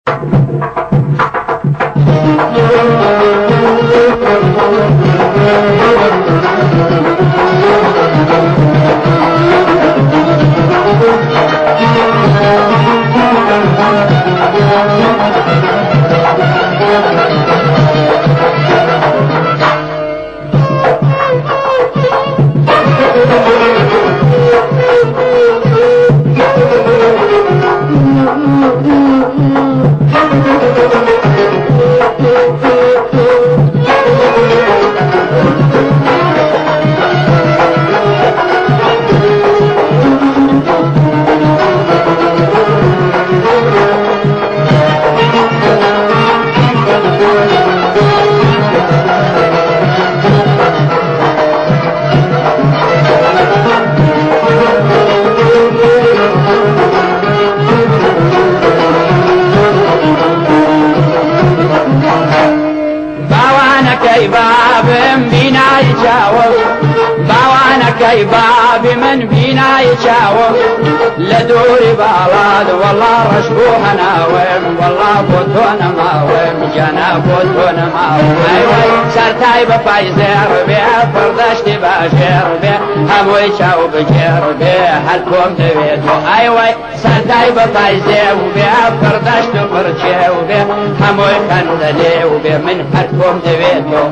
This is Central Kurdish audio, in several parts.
باب من بينا يشاوم لدوري بالاد والله رشبوها ناوم والله بوتونا ماوم جانا بوتونا ماوم ايوه سرتاي بفايزر بيه فردشتي باشر بيه هموي شاو بجر بيه هلكم دويتو ايوه سرتاي بفايزر بيه فردشتي برشي بيه هموي خندلي بيه من هلكم دويتو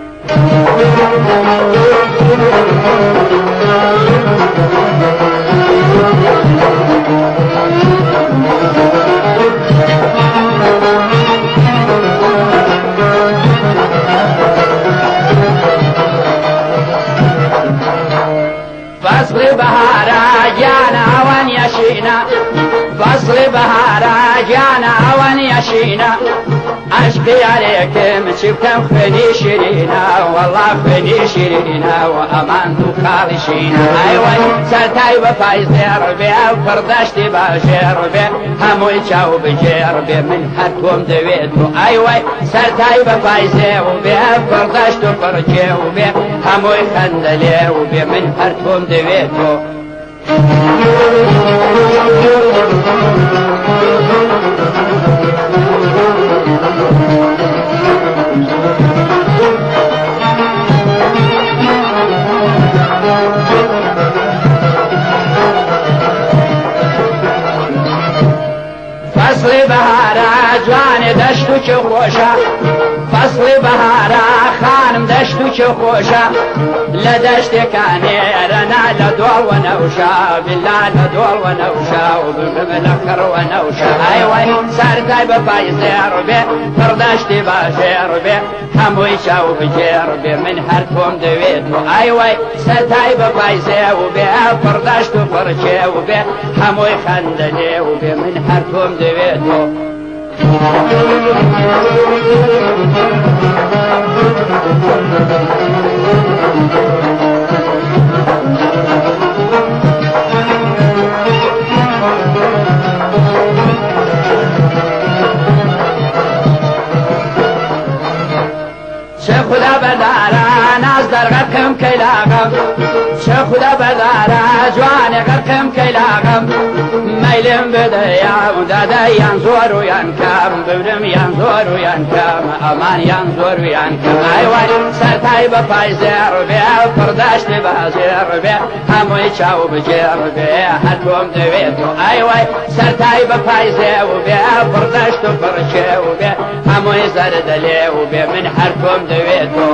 فصل بهارا جانا وان يشينا فصل بهارا جانا وان يشينا أشكي عليكم شفتم خني شرينا والله خني شرينا وأمانتو خالشينا أيوة سرتاي بفايزر بيه فردشتي باشر بيه هموي شاو بجير بيه من حركم دويتو أيوة سرتاي بفايزر بيه فردشتو فرجيو بيه هموي خندليو بيه من حركم دويتو فصل بهارا جوان دشتو چه خوشا فصل بهارا خانم دشتو چه خوشا لدشت کانی رنا لدول و نوشا بالله لدول و نوشا و بملخر و نوشا ایوه سرتای بفایزر بی فردشتی باشر بی هموی شاو بجر بی من هر کم دویتو ایوه سرتای بفایزر بی فردشتو فرچه و بی هموی خندلی و بی من هر کم دویتو چه خدا بدارا ناز در غرقم کلاغم چه خدا بدارا جوان غرقم کلاغم میلم بدیم داده یان زور و یان کم ببرم یان زور و یان کم امان یان زور و یان کم ایوان سرتای بفایزر بیا فردشت بازر بیا هموی چاو بجر بیا هرکم دویتو ایوان سرتای بفایزر بیا فردشت فرچه بیا هموی زردلی بیا من هرکم دویتو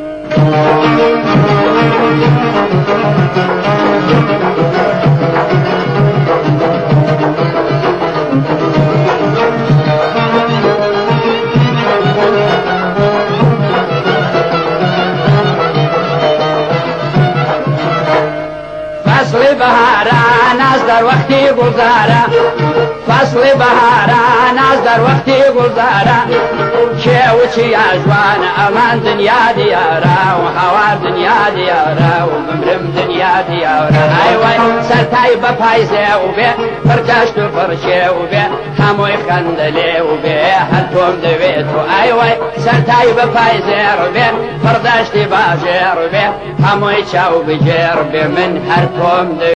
فصل بهارا ناز در وقتی گذارا فصل بهارا ناز در وقتی گذارا چه و چی اجوان امان دنیا دیارا و هوا دنیا دیارا و ممرم دنیا دیارا ایوان سرتای بپایزه و بی فرجشت و فرشه و بی هموی خندلی و بی هلتوم دویتو ایوان سرتای بپایزه و بی فردشتی باشه و بی هموی چاو بجر بی من هر توم